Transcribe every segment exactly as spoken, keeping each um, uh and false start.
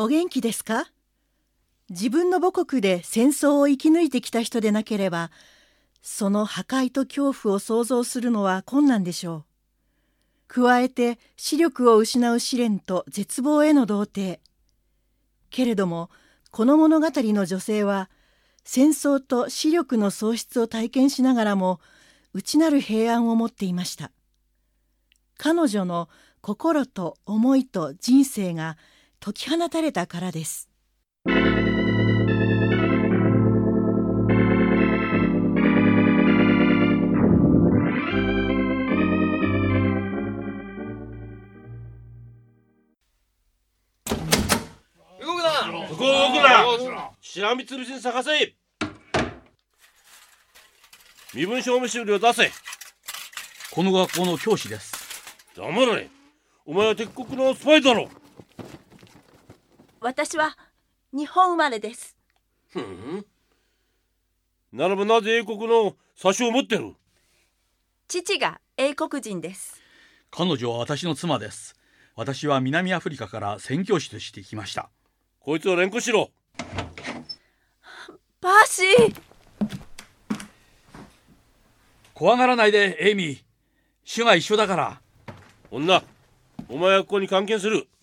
お元気ですか？自分の母国で戦争を生き抜いてきた人でなければ、その破壊と恐怖を想像するのは困難でしょう。加えて視力を失う試練と絶望への同定。けれども、この物語の女性は、戦争と視力の喪失を体験しながらも、内なる平安を持っていました。彼女の心と思いと人生が解き放たれたからです。 動くな。 そこを動くな。しらみつぶしに探せ。身分証明書類を出せ。 この学校の教師です。 黙れ。お前は敵国のスパイだろ。 私は日本生まれです。 ふん。ならばなぜ英国の詐称を持ってる？ 父が英国人です。 彼女は私の妻です。私は南アフリカから宣教師として来ました。 こいつを連行しろ。 パーシー。 怖がらないでエイミー。主が一緒だから。 女、お前はここに監禁する。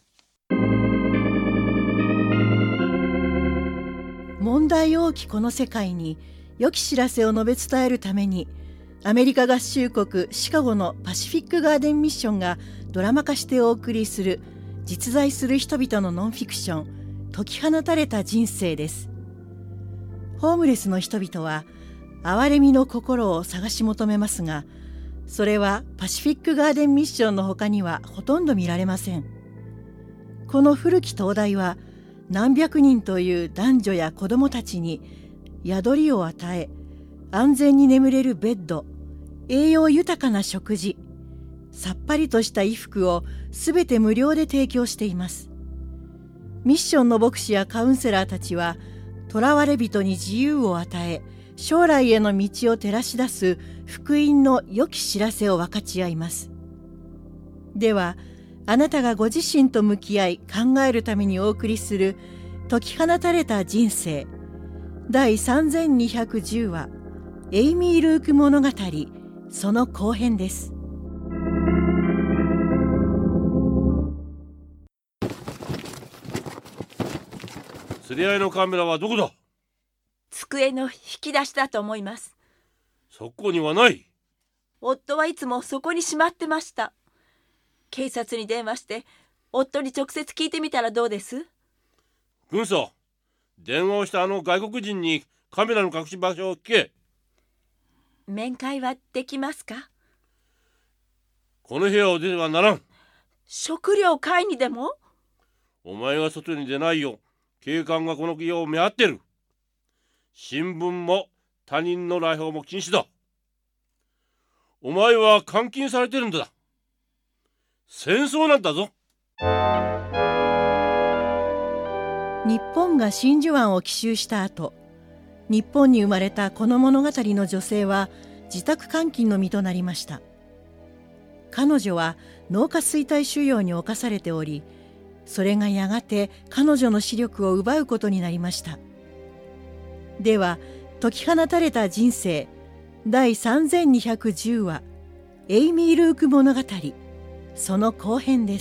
問題多きこの世界に良き知らせを述べ伝えるために、アメリカ合衆国シカゴのパシフィックガーデンミッションがドラマ化してお送りする実在する人々のノンフィクション、解き放たれた人生です。ホームレスの人々は憐れみの心を探し求めますが、それはパシフィックガーデンミッションの他にはほとんど見られません。この古き灯台は何百人という男女や子供たちに宿りを与え、安全に眠れるベッド、栄養豊かな食事、さっぱりとした衣服をすべて無料で提供しています。ミッションの牧師やカウンセラーたちは、囚われ人に自由を与え、将来への道を照らし出す福音の良き知らせを分かち合います。では、あなたがご自身と向き合い考えるためにお送りする解き放たれた人生第さんぜんにひゃくじゅうわ、エイミー・ルーク物語、その後編です。 釣り合いのカメラはどこだ？ 机の引き出しだと思います。 そこにはない。 夫はいつもそこにしまってました。警察に電話して夫に直接聞いてみたらどうです？ 軍曹、電話をしたあの外国人にカメラの隠し場所を聞け。 面会はできますか？ この部屋を出てはならん。 食料を買いにでも？ お前が外に出ないよう警官がこの家を見張ってる。新聞も他人の来訪も禁止だ。お前は監禁されてるんだ。戦争なんだぞ。 日本が真珠湾を奇襲した後、日本に生まれたこの物語の女性は自宅監禁の身となりました。彼女は脳下垂体腫瘍に侵されており、それがやがて彼女の視力を奪うことになりました。では、解き放たれた人生第さんぜんにひゃくじゅうわ、エイミー・ルーク物語、その後編です。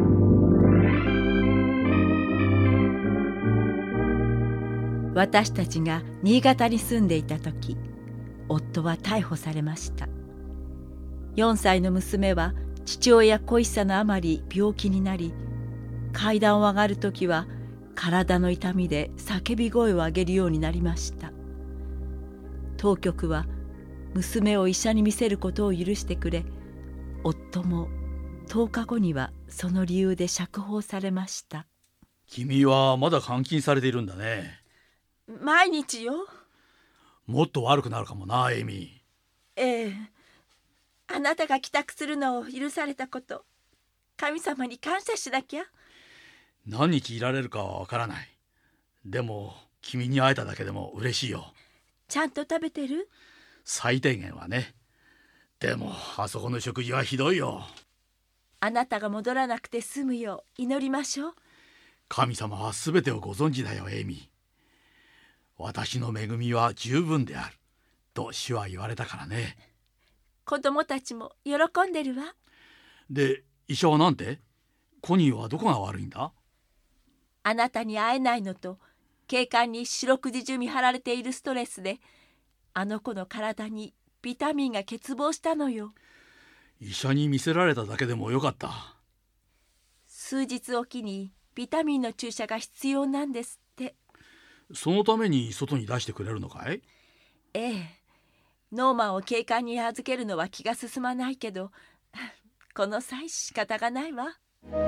私たちが新潟に住んでいた時、夫は逮捕されました。よんさいの娘は父親恋しさのあまり病気になり、階段を上がる時は体の痛みで叫び声を上げるようになりました。当局は娘を医者に見せることを許してくれ、夫もとおかごにはその理由で釈放されました。 君はまだ監禁されているんだね。 毎日よ。 もっと悪くなるかもな、エイミー。 ええ、あなたが帰宅するのを許されたこと、神様に感謝しなきゃ。 何日いられるかはわからない。でも君に会えただけでも嬉しいよ。 ちゃんと食べてる？ 最低限はね。でもあそこの食事はひどいよ。 あなたが戻らなくて済むよう祈りましょう。 神様はすべてをご存知だよ、エイミー。私の恵みは十分であると主は言われたからね。 子供たちも喜んでるわ。 で、医者はなんて？コニーはどこが悪いんだ？ あなたに会えないのと、警官に四六時中見張られているストレスで、あの子の体にビタミンが欠乏したのよ。 医者に見せられただけでもよかった。 数日おきにビタミンの注射が必要なんですって。 そのために外に出してくれるのかい？ ええ。ノーマンを警官に預けるのは気が進まないけど、この際仕方がないわ。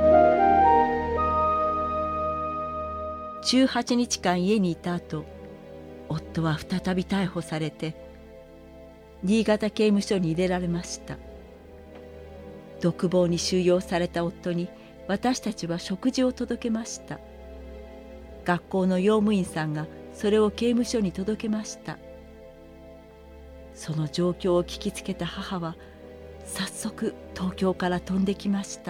じゅうはちにちかん家にいた後、夫は再び逮捕されて新潟刑務所に入れられました。独房に収容された夫に私たちは食事を届けました。学校の用務員さんがそれを刑務所に届けました。その状況を聞きつけた母は早速東京から飛んできました。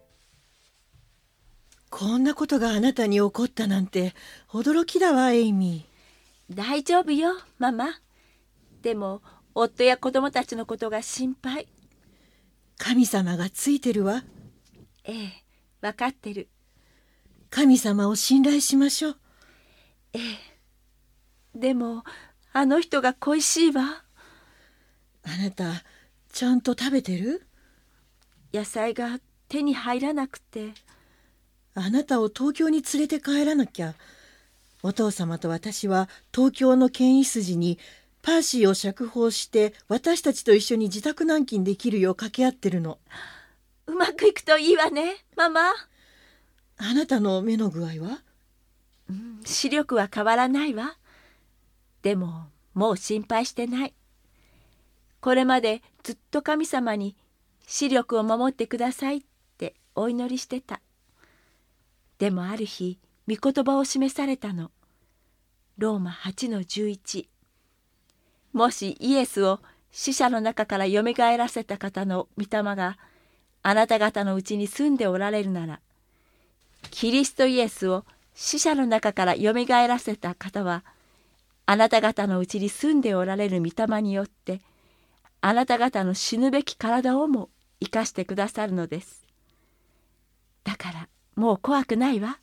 こんなことがあなたに起こったなんて驚きだわ、エイミー。大丈夫よ、ママ。でも夫や子供たちのことが心配。 神様がついてるわ。 ええ、分かってる。 神様を信頼しましょう。 ええ。でもあの人が恋しいわ。 あなたちゃんと食べてる？ 野菜が手に入らなくて。 あなたを東京に連れて帰らなきゃ。お父様と私は東京の検医筋にパーシーを釈放して私たちと一緒に自宅軟禁できるよう掛け合ってるの。 うまくいくといいわね、ママ。 あなたの目の具合は？ うん、視力は変わらないわ。でももう心配してない。これまでずっと神様に視力を守ってくださいってお祈りしてた。でもある日御言葉を示されたの。ローマはちのじゅういち。もしイエスを死者の中からよみがえらせた方の御霊があなた方のうちに住んでおられるなら、キリストイエスを死者の中からよみがえらせた方はあなた方のうちに住んでおられる御霊によってあなた方の死ぬべき体をも生かしてくださるのです。だからもう怖くないわ。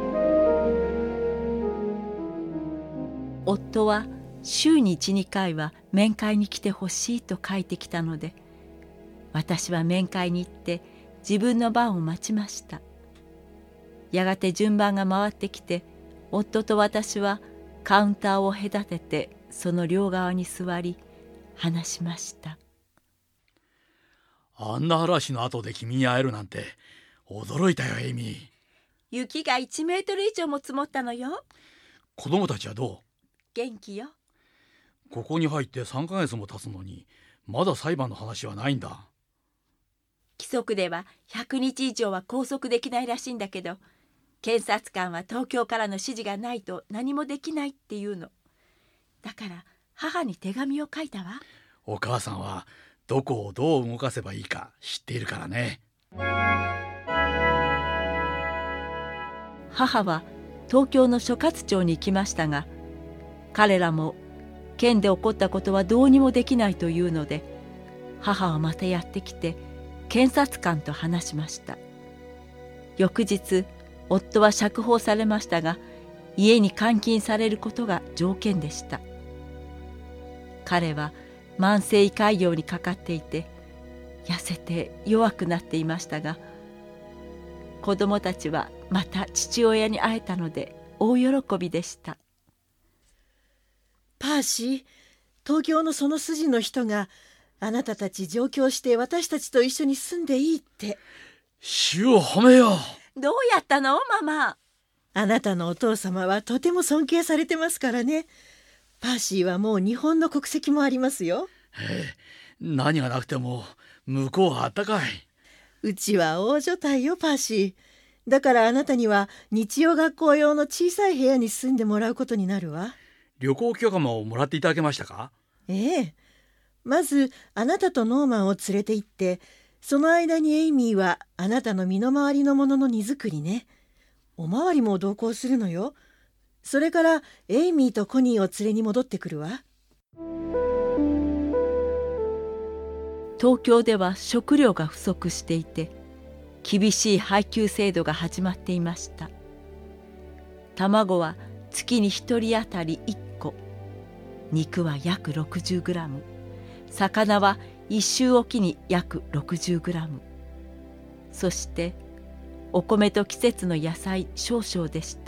夫は週にいち、にかいは面会に来てほしいと書いてきたので、私は面会に行って自分の番を待ちました。やがて順番が回ってきて、夫と私はカウンターを隔ててその両側に座り話しました。 あんな嵐の後で君に会えるなんて驚いたよ、エイミー。 雪がいちメートル以上も積もったのよ。 子供たちはどう？ 元気よ。 ここに入ってさんかげつも経つのにまだ裁判の話はないんだ。 規則ではひゃくにち以上は拘束できないらしいんだけど、検察官は東京からの指示がないと何もできないっていうの。だから母に手紙を書いたわ。 お母さんはどこをどう動かせばいいか知っているからね。 母は東京の所轄庁に行きましたが、彼らも県で起こったことはどうにもできないというので、母はまたやってきて検察官と話しました。翌日夫は釈放されましたが、家に監禁されることが条件でした。彼は慢性胃潰瘍にかかっていて、痩せて弱くなっていましたが、子供たちはまた父親に会えたので大喜びでした。 パーシー、東京のその筋の人があなたたち上京して私たちと一緒に住んでいいって。 主を褒めよう。どうやったの、ママ？ あなたのお父様はとても尊敬されてますからね。パーシーはもう日本の国籍もありますよ。 ええ、何がなくても向こうはあったかい。 うちは大所帯よ、パーシー。だからあなたには日曜学校用の小さい部屋に住んでもらうことになるわ。 旅行許可ももらっていただけましたか？ ええ。まずあなたとノーマンを連れて行って、その間にエイミーはあなたの身の回りのものの荷造りね。 おまわりも同行するのよ。それからエイミーとコニーを連れに戻ってくるわ。 東京では食料が不足していて、厳しい配給制度が始まっていました。卵は月にひとり当たりいっこ、肉は約 ろくじゅうグラム、魚はいっ週おきに約 ろくじゅうグラム、そしてお米と季節の野菜少々でした。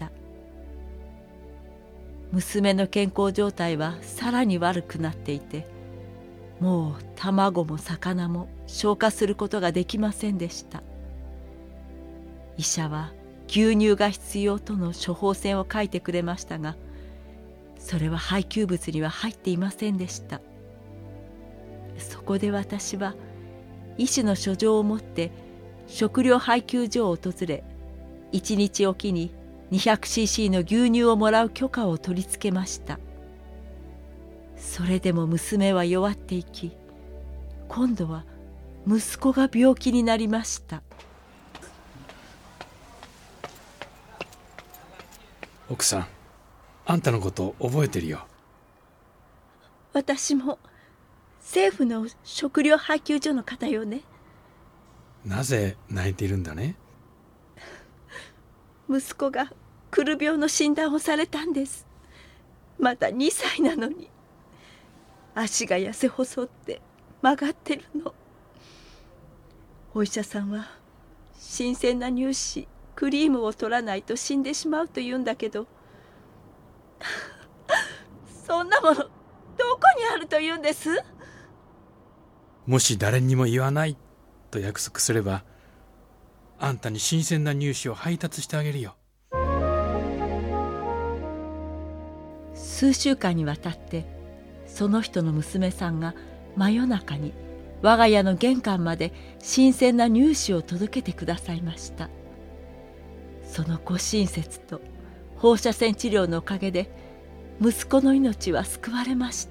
娘の健康状態はさらに悪くなっていて、もう卵も魚も消化することができませんでした。医者は牛乳が必要との処方箋を書いてくれましたが、それは配給物には入っていませんでした。そこで私は医師の書状を持って食料配給所を訪れ、いちにちおきに にひゃくシーシー の牛乳をもらう許可を取り付けました。それでも娘は弱っていき、今度は息子が病気になりました。 奥さん、あんたのこと覚えてるよ。 私も政府の食料配給所の方よね。 なぜ泣いているんだね。 息子がくる病の診断をされたんです。まだにさいなのに。足が痩せ細って曲がってるの。お医者さんは新鮮な乳歯クリームを取らないと死んでしまうと言うんだけどそんなものどこにあると言うんです？ もし誰にも言わないと約束すれば、あんたに新鮮な乳歯を配達してあげるよ。 数週間にわたってその人の娘さんが真夜中に我が家の玄関まで新鮮な乳歯を届けてくださいました。そのご親切と放射線治療のおかげで息子の命は救われました。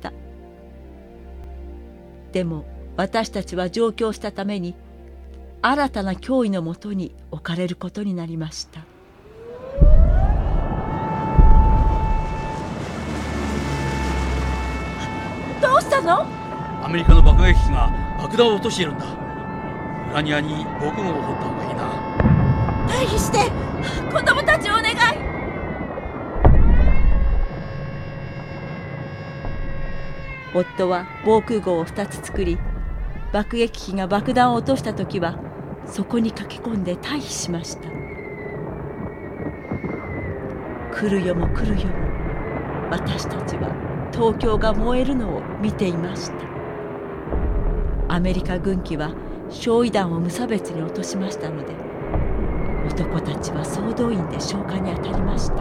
でも私たちは上京したために新たな脅威のもとに置かれることになりました。どうしたの？ アメリカの爆撃機が爆弾を落としているんだ。裏庭に防空壕を掘った方がいいな。 退避して、子供たちをお願い。夫は防空壕をふたつ作り、爆撃機が爆弾を落とした時はそこに駆け込んで退避しました。来るよも来るよも私たちは東京が燃えるのを見ていました。アメリカ軍機は焼夷弾を無差別に落としましたので、男たちは総動員で消火に当たりました。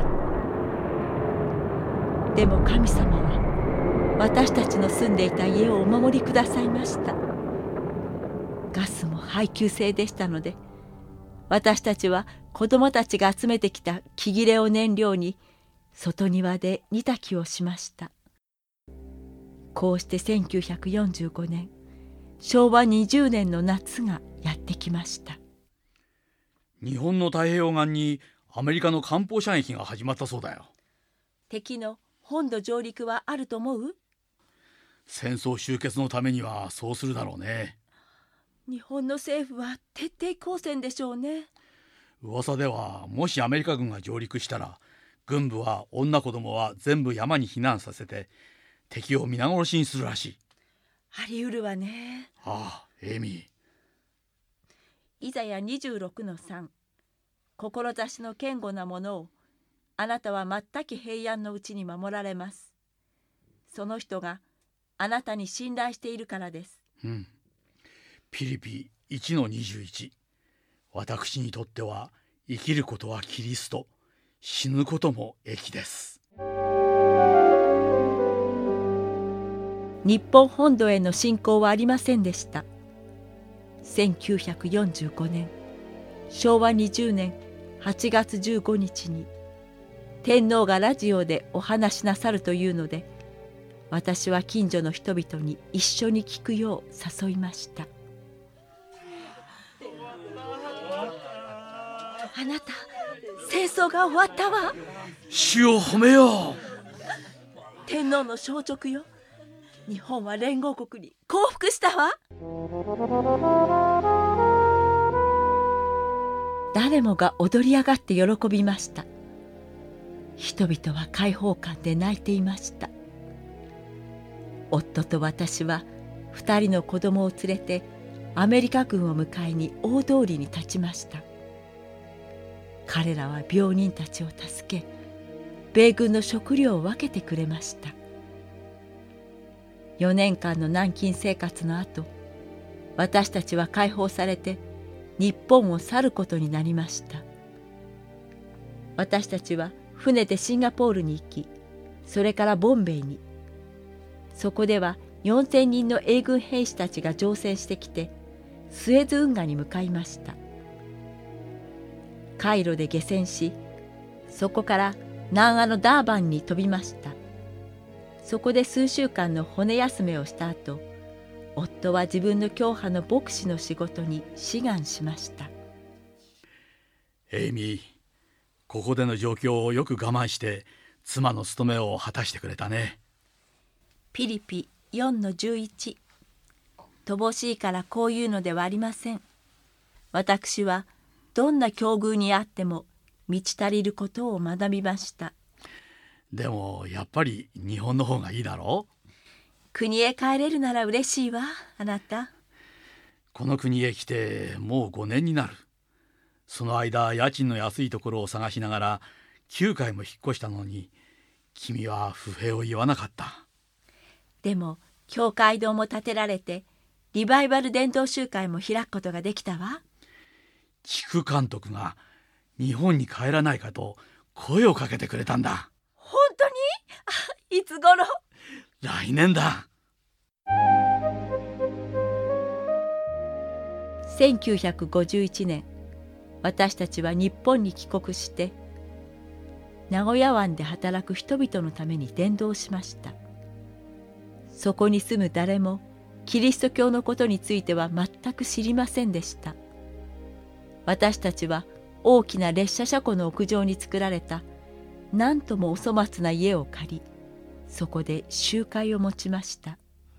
でも神様は私たちの住んでいた家をお守りくださいました。ガスも配給制でしたので、私たちは子供たちが集めてきた木切れを燃料に外庭で煮炊きをしました。こうしてせんきゅうひゃくよんじゅうごねん、しょうわにじゅうねんの夏がやってきました。 日本の太平洋岸にアメリカの艦砲射撃が始まったそうだよ。 敵の本土上陸はあると思う？ 戦争終結のためにはそうするだろうね。 日本の政府は徹底抗戦でしょうね。 噂ではもしアメリカ軍が上陸したら、軍部は女子供は全部山に避難させて敵を皆殺しにするらしい。 あり得るわね。 ああ、エイミー。 イザヤ にじゅうろくのさん、志の堅固なものをあなたは全き平安のうちに守られます。その人があなたに信頼しているからです。 うん。ピリピ いちのにじゅういち、私にとっては生きることはキリスト、死ぬことも益です。 日本本土への侵攻はありませんでした。せんきゅうひゃくよんじゅうごねん、しょうわにじゅうねんはちがつじゅうごにちに天皇がラジオでお話しなさるというので、私は近所の人々に一緒に聞くよう誘いました。 あなた戦争が終わったわ。 主を褒めよう。 天皇の消直よ。日本は連合国に降伏したわ。誰もが踊り上がって喜びました。人々は解放感で泣いていました。夫と私は二人の子供を連れてアメリカ軍を迎えに大通りに立ちました。彼らは病人たちを助け、米軍の食料を分けてくれました。よねんかんの軟禁生活の後、私たちは解放されて日本を去ることになりました。私たちは船でシンガポールに行き、それからボンベイに。そこではよんせんにんの英軍兵士たちが乗船してきて、スエズ運河に向かいました。カイロで下船し、そこから南アのダーバンに飛びました。そこで数週間の骨休めをした後、夫は自分の教派の牧師の仕事に志願しました。 エイミー、ここでの状況をよく我慢して妻の務めを果たしてくれたね。 ピリピ よんのじゅういち。乏しいからこういうのではありません。私はどんな境遇にあっても満ち足りることを学びました。 でもやっぱり日本の方がいいだろう。 国へ帰れるなら嬉しいわ、あなた。 この国へ来てもうごねんになる。その間家賃の安いところを探しながらきゅうかいも引っ越したのに、君は不平を言わなかった。 でも教会堂も建てられて、リバイバル伝道集会も開くことができたわ。 地区監督が日本に帰らないかと声をかけてくれたんだ。 本当に？あ、いつ頃？ 来年だ。 せんきゅうひゃくごじゅういちねん、私たちは日本に帰国して、名古屋湾で働く人々のために伝道しました。そこに住む誰もキリスト教のことについては全く知りませんでした。私たちは大きな列車車庫の屋上に作られたなんともお粗末な家を借り、そこで集会を持ちました。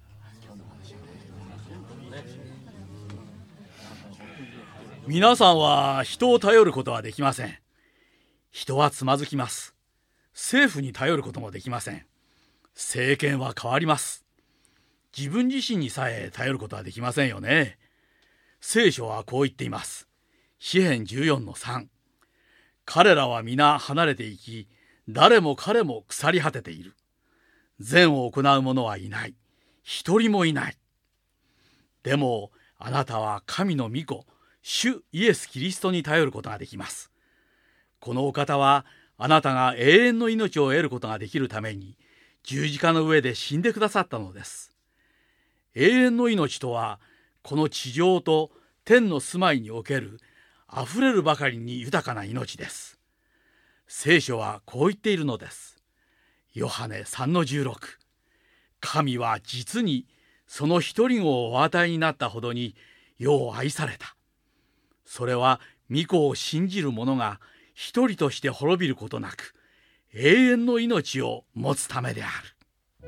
皆さんは人を頼ることはできません。人はつまずきます。政府に頼ることもできません。政権は変わります。自分自身にさえ頼ることはできませんよね。聖書はこう言っています。詩編じゅうよんのさん。彼らは皆離れていき、誰も彼も腐り果てている。善を行う者はいない。一人もいない。でもあなたは神の御子、主イエス・キリストに頼ることができます。このお方はあなたが永遠の命を得ることができるために十字架の上で死んでくださったのです。永遠の命とはこの地上と天の住まいにおけるあふれるばかりに豊かな命です。聖書はこう言っているのです。ヨハネ さんのじゅうろく。神は実にその一人子をお与えになったほどに世を愛された。それは御子を信じる者が一人として滅びることなく永遠の命を持つためである。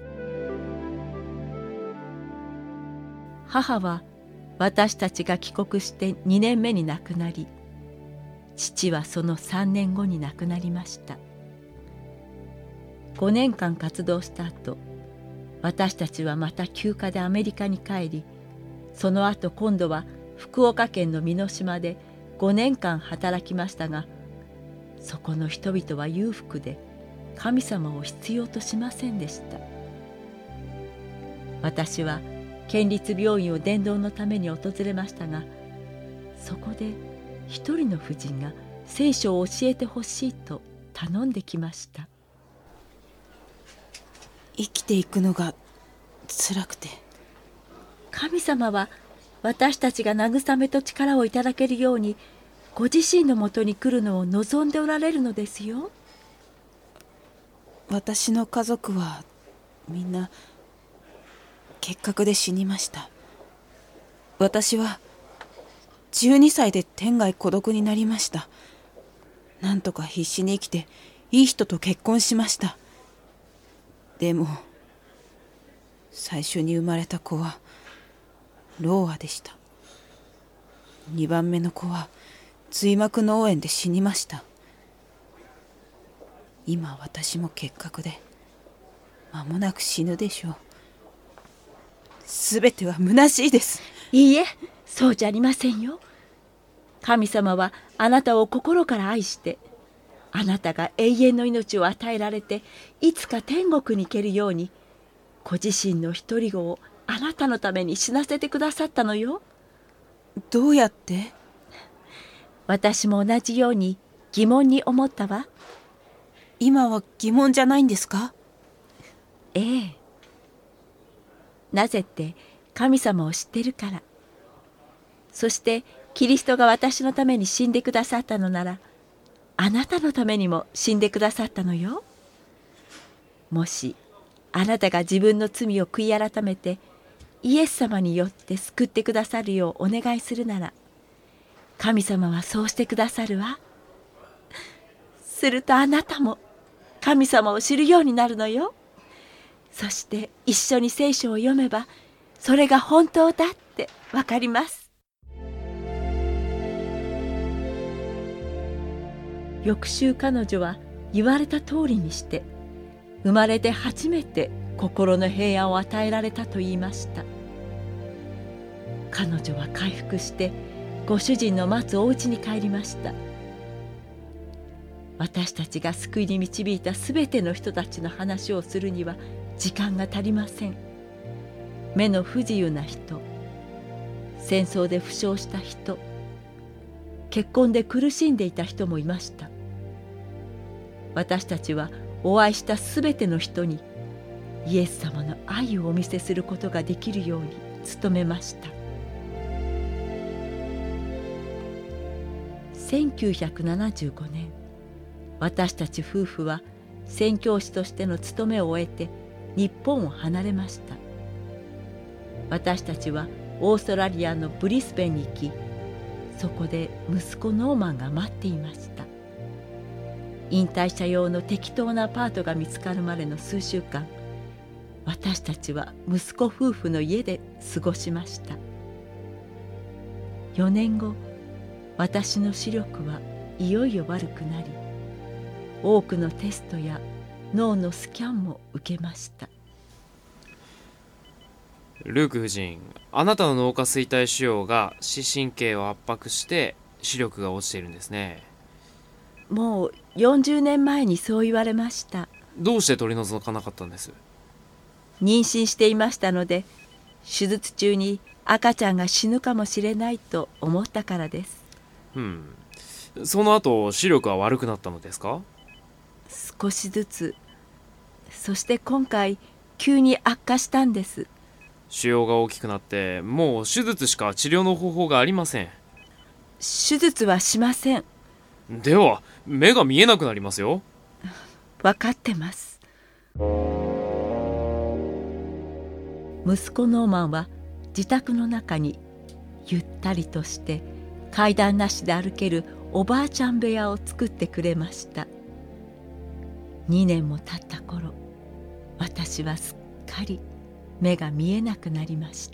母は私たちが帰国してにねんめに亡くなり、父はそのさんねんごに亡くなりました。ごねんかん活動した後、私たちはまた休暇でアメリカに帰り、その後今度は福岡県の美濃島でごねんかん働きましたが、そこの人々は裕福で神様を必要としませんでした。私は県立病院を伝道のために訪れましたが、そこで一人の婦人が聖書を教えてほしいと頼んできました。 生きていくのが辛くて。 神様は私たちが慰めと力をいただけるようにご自身のもとに来るのを望んでおられるのですよ。 私の家族はみんな結核で死にました。私はじゅうにさいで天涯孤独になりました。 なんとか必死に生きていい人と結婚しました。でも最初に生まれた子は老婆でした。にばんめの子は髄膜脳炎で死にました。今私も結核で間もなく死ぬでしょう。すべては虚しいです。 いいえ、そうじゃありませんよ。神様はあなたを心から愛して、あなたが永遠の命を与えられていつか天国に行けるように、ご自身の独り子をあなたのために死なせてくださったのよ。 どうやって？ 私も同じように疑問に思ったわ。 今は疑問じゃないんですか？ ええ。なぜって神様を知ってるから。そしてキリストが私のために死んでくださったのなら、あなたのためにも死んでくださったのよ。もしあなたが自分の罪を悔い改めてイエス様によって救ってくださるようお願いするなら、神様はそうしてくださるわ。するとあなたも神様を知るようになるのよ。そして一緒に聖書を読めば、それが本当だってわかります。翌週彼女は言われた通りにして、生まれて初めて心の平安を与えられたと言いました。彼女は回復してご主人の待つお家に帰りました。私たちが救いに導いたすべての人たちの話をするには時間が足りません。目の不自由な人、戦争で負傷した人、結婚で苦しんでいた人もいました。私たちはお会いしたすべての人にイエス様の愛をお見せすることができるように努めました。せんきゅうひゃくななじゅうごねん、私たち夫婦は宣教師としての務めを終えて日本を離れました。私たちはオーストラリアのブリスベンに行き、そこで息子ノーマンが待っていました。引退者用の適当なアパートが見つかるまでの数週間、私たちは息子夫婦の家で過ごしました。よねんご、私の視力はいよいよ悪くなり、多くのテストや脳のスキャンも受けました。 ルーク夫人、あなたの脳下垂体腫瘍が視神経を圧迫して視力が落ちているんですね。 もうよんじゅうねんまえにそう言われました。 どうして取り除かなかったんです？ 妊娠していましたので、手術中に赤ちゃんが死ぬかもしれないと思ったからです。 うん。その後視力は悪くなったのですか？ 少しずつ。そして今回急に悪化したんです。 腫瘍が大きくなってもう手術しか治療の方法がありません。 手術はしません。 では目が見えなくなりますよ。 分かってます。息子ノーマンは自宅の中にゆったりとして階段なしで歩けるおばあちゃん部屋を作ってくれました。にねんも経った頃、私はすっかり目が見えなくなりました。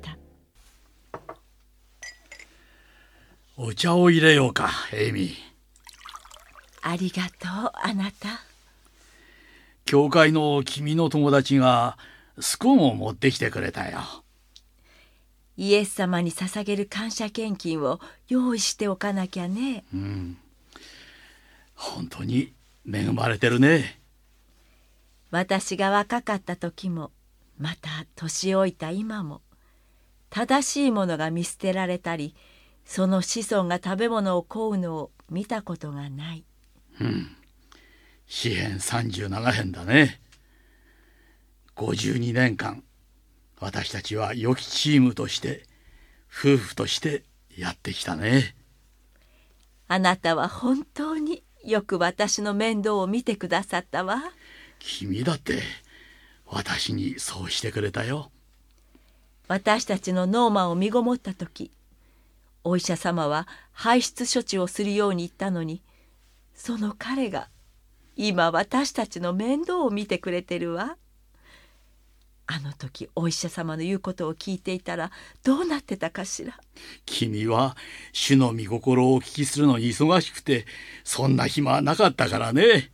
お茶を入れようか、エイミー。 ありがとう、あなた。 教会の君の友達がスコーンを持ってきてくれたよ。 イエス様に捧げる感謝献金を用意しておかなきゃね。 うん。本当に恵まれてるね。 私が若かった時も、また年老いた今も、正しいものが見捨てられたり、その子孫が食べ物を乞うのを見たことがない。 うん。詩編さんじゅうなな編だね。ごじゅうにねんかん、私たちは良きチームとして、夫婦としてやってきたね。 あなたは本当によく私の面倒を見てくださったわ。 君だって私にそうしてくれたよ。 私たちのノーマンを身ごもった時、お医者様は排出処置をするように言ったのに、 その彼が今私たちの面倒を見てくれてるわ。あの時お医者様の言うことを聞いていたらどうなってたかしら。 君は主の御心をお聞きするのに忙しくて、そんな暇はなかったからね。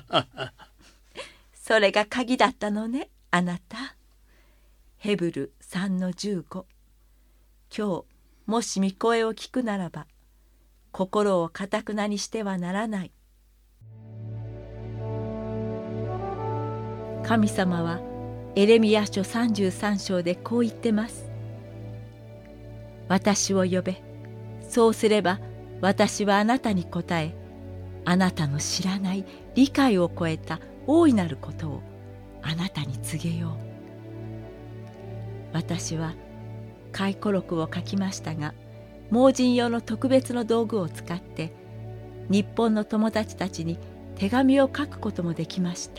それが鍵だったのね、あなた。ヘブル さんのじゅうご。今日もし御声を聞くならば、心をかたくなにしてはならない。神様はエレミヤ書さんじゅうさん章でこう言ってます。私を呼べ。そうすれば私はあなたに答え、あなたの知らない理解を超えた大いなることをあなたに告げよう。私は回顧録を書きましたが、盲人用の特別の道具を使って日本の友達たちに手紙を書くこともできました。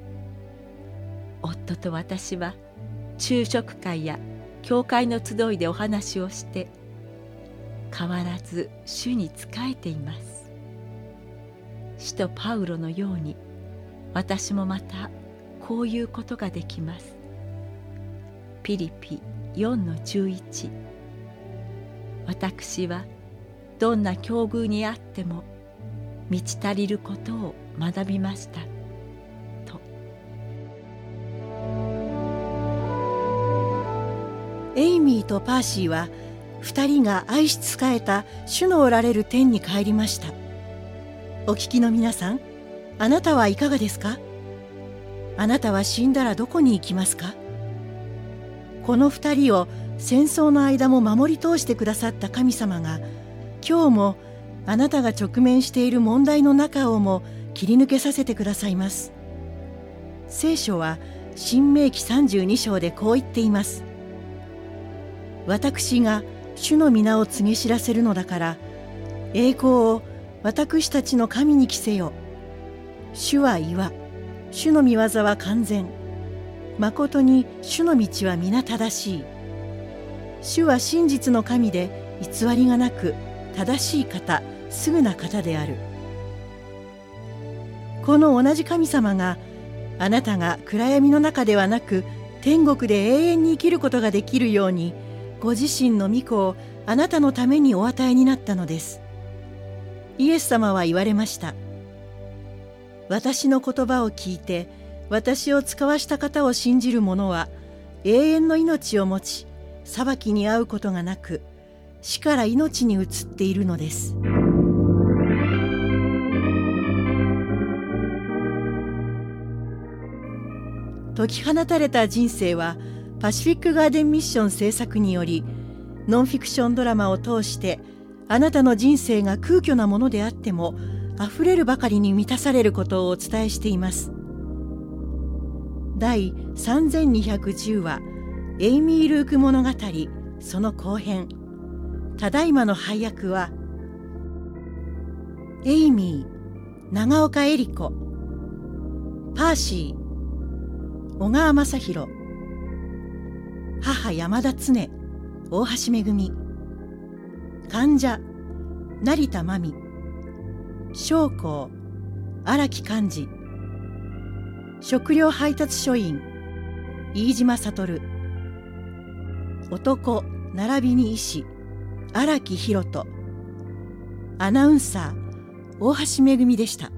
夫と私は昼食会や教会の集いでお話をして変わらず主に仕えています。使徒パウロのように私もまたこういうことができます。ピリピ よんのじゅういち。私はどんな境遇にあっても満ち足りることを学びましたと。 エイミーとパーシーは二人が愛し仕えた主のおられる天に帰りました。お聞きの皆さん、あなたはいかがですか？あなたは死んだらどこに行きますか？この二人を戦争の間も守り通してくださった神様が、今日もあなたが直面している問題の中をも切り抜けさせてくださいます。聖書は申命記さんじゅうに章でこう言っています。私が主の皆を告げ知らせるのだから、栄光を私たちの神に着せよ。主は岩、主の御業は完全。まことに主の道は皆正しい。主は真実の神で偽りがなく、正しい方、すぐな方である。この同じ神様が、あなたが暗闇の中ではなく天国で永遠に生きることができるように、ご自身の御子をあなたのためにお与えになったのです。イエス様は言われました。私の言葉を聞いて私を使わした方を信じる者は永遠の命を持ち、裁きに遭うことがなく、死から命に移っているのです。解き放たれた人生はパシフィックガーデンミッション制作により、ノンフィクションドラマを通してあなたの人生が空虚なものであってもあふれるばかりに満たされることをお伝えしています。第さんぜんにひゃくじゅうわエイミー・ルーク物語、その後編。ただいまの配役はエイミー、長岡恵里子、パーシー、小川雅弘、母山田常、大橋めぐみ、患者成田真美、将校荒木寛治、食料配達所員飯島悟、男並びに医師荒木博人、アナウンサー大橋めぐみでした。